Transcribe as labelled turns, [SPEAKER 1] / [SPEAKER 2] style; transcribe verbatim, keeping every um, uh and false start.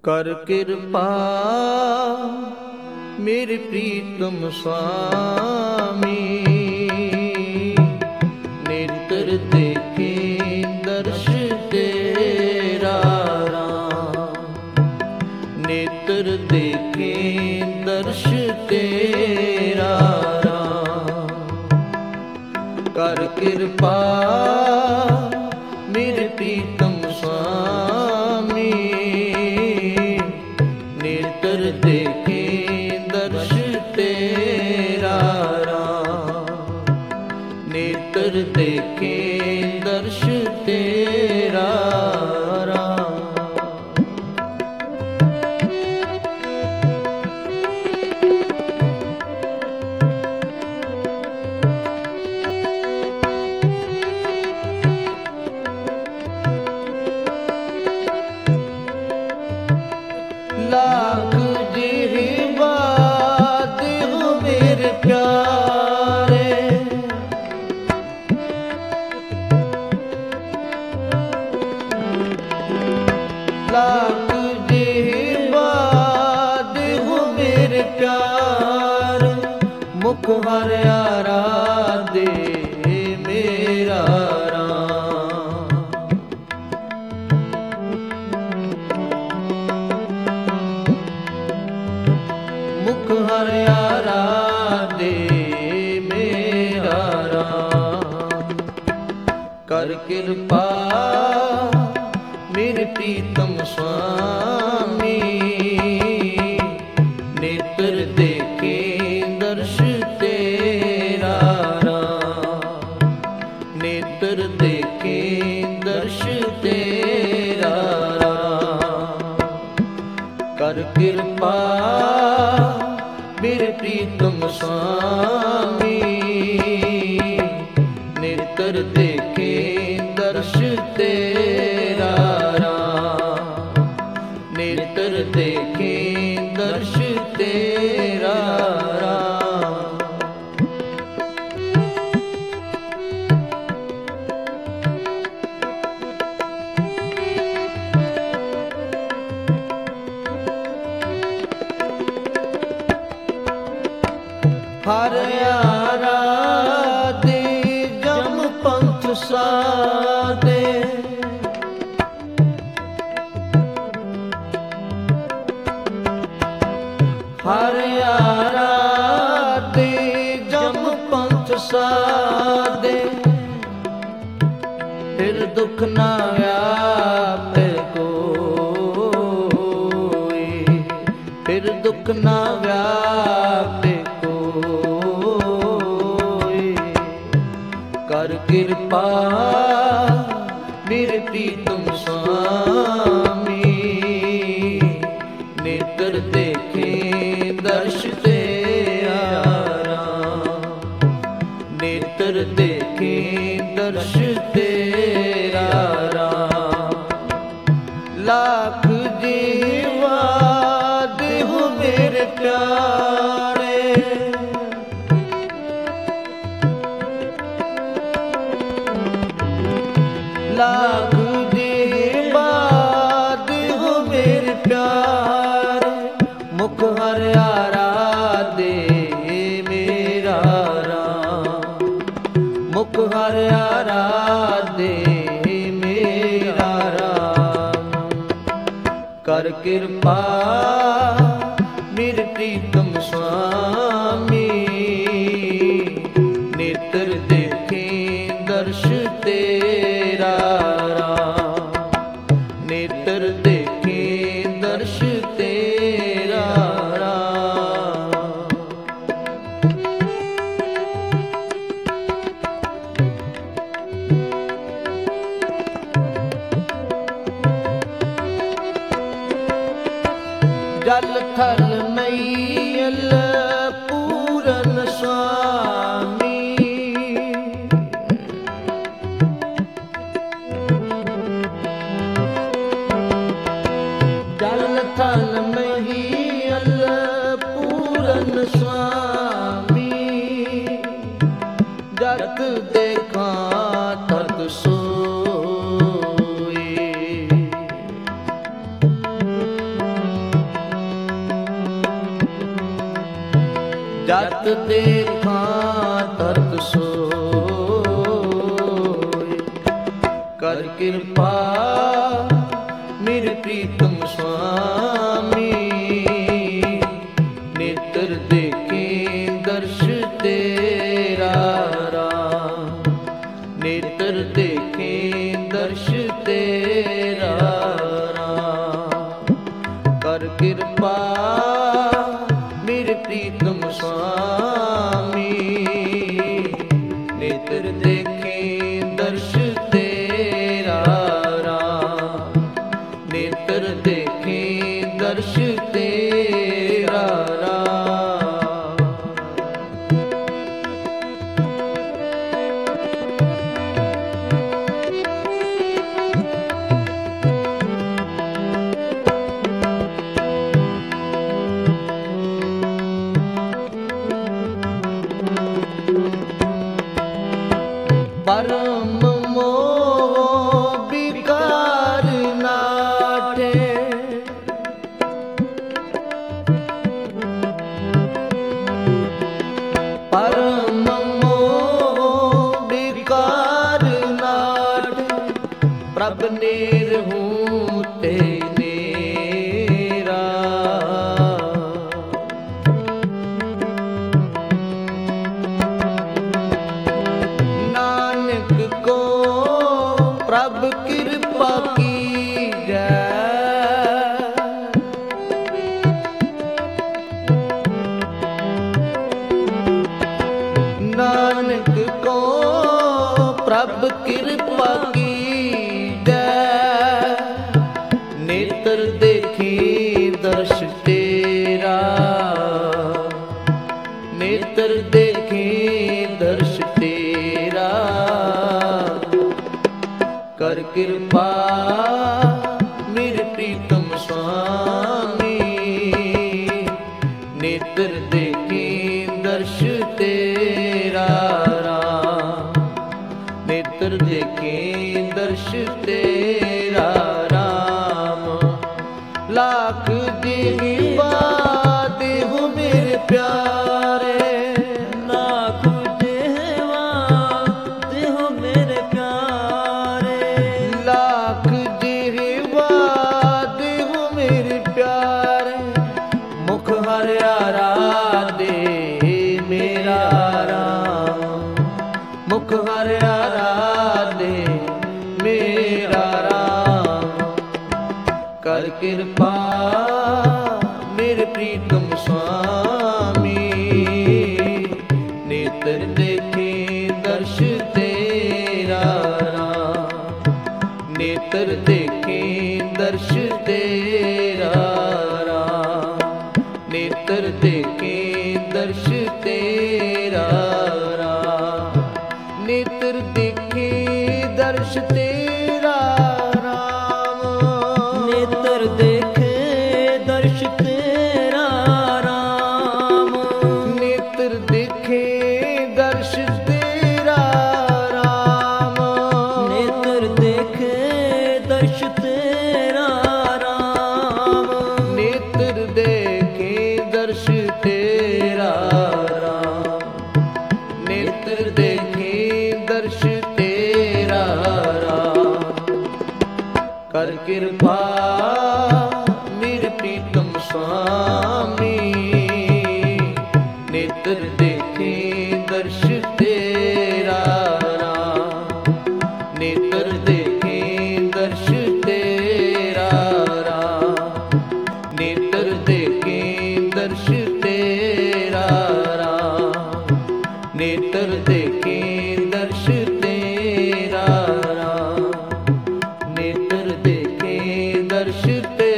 [SPEAKER 1] ਕਰ ਕਿਰਪਾ ਮੇਰੇ ਪ੍ਰੀਤਮ ਸੁਆਮੀ, ਨੇਤਰ ਦੇਖੇ ਦਰਸ਼ ਤੇਰਾ ਰਾਮ, ਨੇਤਰ ਦੇਖੇ ਦਰਸ਼ ਤੇਰਾ ਰਾਮ। ਕਰ ਕਿਰਪਾ ਮੇਰੇ ਪ੍ਰੀਤਮ ਸੁਆਮੀ, ਨੇਤਰ ਦੇਖੇ ਦਰਸ਼ ਤੇਰਾ ਰਾਮ, ਨੇਤਰ ਦੇਖੇ ਦਰਸ਼ ਤੇਰਾ ਰਾਮ। ਲਾਖ ਜਿਹਵਾ ਦੇਹੁ ਮੇਰੇ ਪਿਆਰੇ, ਲਾਖ ਜਿਹਵਾ ਦੇਹੁ ਮੇਰੇ ਪਿਆਰੇ, ਮੁਖ ਹਰਿਆ ਰਾਧੇ ਮੇਰਾ ਰਾਮ। ਮੁਖ ਹਰਿਆ ਰਾਧੇ ਮੇਰਾ ਰਾਮ। ਕਰ ਕਿਰਪਾ ਮੇਰੇ ਪ੍ਰੀਤਮ ਸੁਆਮੀ, ਨੇਤਰ ਦੇਖੇ ਦਰਸ਼ ਤੇਰਾ ਰਾਮ, ਨੇਤਰ ਦੇਖੇ ਦਰਸ਼ ਤੇਰਾ ਰਾਮ। ਕਰ ਕਿਰਪਾ ਮੇਰੇ ਪ੍ਰੀਤਮ ਸੁਆਮੀ, ਨੇਤਰ ਦੇਖੇ ਦਰਸ਼ ਤੇਰਾ ਰਾਮ, ਨੇਤਰ ਦੇਖੇ ਦਰਸ਼ ਤੇਰਾ ਰਾਮ। ਹਰਿਆ ਰਾਧੇ ਜਮ ਪੰਥ ਸਾਧੇ, ਹਰਿਆ ਰਾਧੇ ਜਮ ਪੰਥ ਸਾਧੇ, ਫਿਰ ਦੁਖ ਨਾ ਵਿਆਪੇ ਕੋਈ, ਫਿਰ ਦੁਖ ਨਾ ਵਿਆਪੇ ਕੋਈ। ਕਰ ਕਿਰਪਾ ਮੇਰੇ ਪ੍ਰੀਤਮ ਸੁਆਮੀ, ਨੇਤਰ ਦੇਖੇ ਦਰਸ਼ ਤੇਰਾ ਰਾਮ, ਨੇਤਰ ਦੇਖੇ ਦਰਸ਼ ਤੇਰਾ ਰਾਮ। ਲਾਖ ਜੀਵਾ ਦੇਹੁ ਮੇਰੇ ਪਿਆਰੇ, ਲਾਖ ਜੀਵਾ ਦੇਹੁ ਮੇਰੇ ਪਿਆਰੇ, ਮੁਖ ਹਰਿਆ ਰਾਧੇ ਮੇਰਾ ਰਾਮ, ਮੁਖ ਹਰਿਆ ਰਾਧੇ ਮੇਰਾ ਰਾਮ। ਕਰ ਕਿਰਪਾ ਮੇਰੇ ਪ੍ਰੀਤਮ ਸੁਆਮੀ, ਨੇਤਰ ਦੇਖੇ ਦਰਸ਼ ਤੇਰਾ ਰਾਮ, ਨੇਤਰ ਦੇਖੇ ਦਰਸ਼ ਤੇਰਾ ਰਾਮ। ਜਲ ਥਲ ਮਈਲ ਪੂਰਨ ਸੁਆਮੀ, ਜਲ ਥਲ ਮਈਲ ਪੂਰਨ ਸੁਆਮੀ, ਜਤ ਦੇਖਾਂ ਤਤ ਸੋਈ। ਜਤ ਦੇਖਾਂ ਤਤ ਸੋਇ। ਕਰ ਕਿਰਪਾ ਮੇਰੇ ਪ੍ਰੀਤਮ ਸੁਆਮੀ, ਨੇਤਰ ਦੇਖੇ ਦਰਸ਼ ਤੇਰਾ ਰਾਮ। ਨੇਤਰ ਦੇਖੇ ਦਰਸ਼ ਤੇਰਾ ਰਾਮ। ਕਰ ਕਿਰਪਾ ਮੇਰੇ ਪ੍ਰੀਤਮ ਸੁਆਮੀ, ਨੇਤਰ ਦੇਖੇ ਦਰਸ਼ ਤੇਰਾ ਰਾਮ। ਨੇਤਰ ਦੇਖੇ ਦਰਸ਼ ਤੇਰਾ ਰਾਮ। ਪਰਮ ਮੋਹ ਵਿਕਾਰ ਨਾਟੇ, ਪਰਮ ਮੋਹ ਵਿਕਾਰ ਨਾਟੇ। ਪ੍ਰਭ ਨਿਰਹੂ ਤੇ ਨੇਰਾ, ਨਾਨਕ ਕੋ ਪ੍ਰਭ ਕਿਰਪਾ ਕੀਜੈ। ਨਾਨਕ ਕੋ ਪ੍ਰਭ ਕਿਰਪਾ ਕੀਜੈ। ਨੇਤਰ ਦੇਖੀ ਦਰਸ਼ ਤੇਰਾ, ਨੇਤਰ ਦੇਖੀ ਦਰਸ਼ ਤੇਰਾ। ਕਰ ਕਿਰਪਾ ਮੇਰੇ ਪ੍ਰੀਤਮ ਸੁਆਮੀ, ਨੇਤਰ ਦੇਖੀ ਦਰਸ਼ ਤੇਰਾ ਰਾਮ। ਨੇਤਰ ਦੇਖੀ ਦਰਸ਼ ਤੇਰਾ ਰਾਮ। ਲਾਖ ਦੇਵਾ ਦੇਹੁ ਮੇਰੇ ਪਿਆਰੇ,
[SPEAKER 2] ਲਾਖ ਦੇਵਾ ਦੇਹੁ ਮੇਰੇ ਪਿਆਰੇ।
[SPEAKER 1] ਲਾਖ ਦੇਵਾ ਦੇਹੁ ਮੇਰੇ ਪਿਆਰੇ। ਮੁਖ ਹਰਿਆ ਰਾਧੇ ਮੇਰਾ ਰਾਮ। ਮੁਖ ਹਰਿਆ ਰਾਧੇ ਮੇਰਾ ਰਾਮ। ਕਰ ਕਿਰਪਾ ਮੇਰੇ ਪ੍ਰੀਤਮ ਸੁਆਮੀ, ਨੇਤਰ ਦੇਖੇ ਦਰਸ਼ ਤੇਰਾ ਰਾਮ। ਨੇਤਰ ਦੇਖੇ ਦਰਸ਼ ਤੇਰਾ ਰਾਮ। ਨੇਤਰ ਦੇਖੇ ਦਰਸ਼ ਤੇਰਾ ਰਾਮ। ਨੇਤਰ ਦੇਖੇ ਦਰਸ਼ ਤੇਰਾ ਰਾਮ।
[SPEAKER 2] ਨੇਤਰ ਦੇਖੇ ਦਰਸ਼ ਤੇਰਾ ਰਾਮ।
[SPEAKER 1] ਨੇਤਰ ਦੇਖੇ ਦਰਸ਼ ਤੇਰਾ ਰਾਮ।
[SPEAKER 2] ਨੇਤਰ ਦੇਖੇ ਦਰਸ਼ ਤੇਰਾ ਰਾਮ।
[SPEAKER 1] ਨੇਤਰ ਦੇਖੇ ਦਰਸ਼ ਤੇਰਾ ਰਾਮ। ਨੇਤਰ ਦੇਖੇ ਦਰਸ਼ ਤੇਰਾ ਰਾਮ। ਕਰ ਕਿਰਪਾ ਮੇਰੇ ਪ੍ਰੀਤਮ ਸੁਆਮੀ, ਨੇਤਰ ਦੇਖੇ ਦਰਸ਼ ਤੇਰਾ ਰਾਮ। ਨੇਤਰ ਦੇਖੇ ਦਰਸ਼ ਤੇਰਾ ਰਾਮ। ਨੇਤਰ ਦੇਖੇ ਦਰਸ਼ ਤੇਰਾ ਰਾਮ। ਨੇਤਰ ਦੇਖੇ ਦਰਸ਼ ਤੇਰਾ ਰਾਮ। ਨੇਤਰ ਦੇਖੇ ਦਰਸ਼ ਤੇਰਾ